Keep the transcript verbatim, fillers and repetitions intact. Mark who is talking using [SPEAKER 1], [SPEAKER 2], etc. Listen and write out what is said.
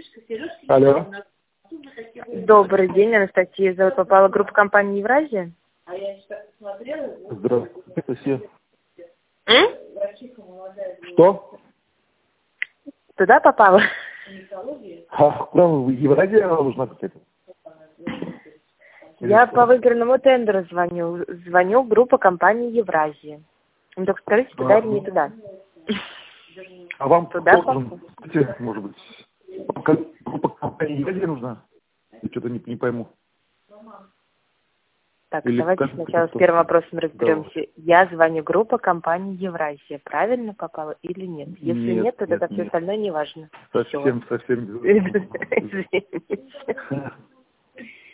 [SPEAKER 1] Алло.
[SPEAKER 2] Добрый день, Анастасия. Зовут, попала группа компании «Евразия».
[SPEAKER 1] Здравствуйте, Анастасия.
[SPEAKER 2] М?
[SPEAKER 1] Что?
[SPEAKER 2] Туда попала?
[SPEAKER 1] А, куда вы? Евразия нужна какая-то?
[SPEAKER 2] Я по выигранному тендеру звоню. Звоню группа компании «Евразия». Ну, так скажите, туда
[SPEAKER 1] А,
[SPEAKER 2] или не туда?
[SPEAKER 1] А вам
[SPEAKER 2] Туда
[SPEAKER 1] кто нужен? Скажите, может быть, вам ко- группа компании Евразия нужна? Я что-то не, не пойму.
[SPEAKER 2] Так,
[SPEAKER 1] Или
[SPEAKER 2] давайте
[SPEAKER 1] как-
[SPEAKER 2] сначала с
[SPEAKER 1] кто?
[SPEAKER 2] первым вопросом разберемся.
[SPEAKER 1] Давай.
[SPEAKER 2] Я звоню группа компании «Евразия». Правильно попала или нет? Если нет,
[SPEAKER 1] Нет,
[SPEAKER 2] то
[SPEAKER 1] нет,
[SPEAKER 2] тогда все
[SPEAKER 1] нет.
[SPEAKER 2] остальное не важно.
[SPEAKER 1] Совсем, совсем.
[SPEAKER 2] Извините.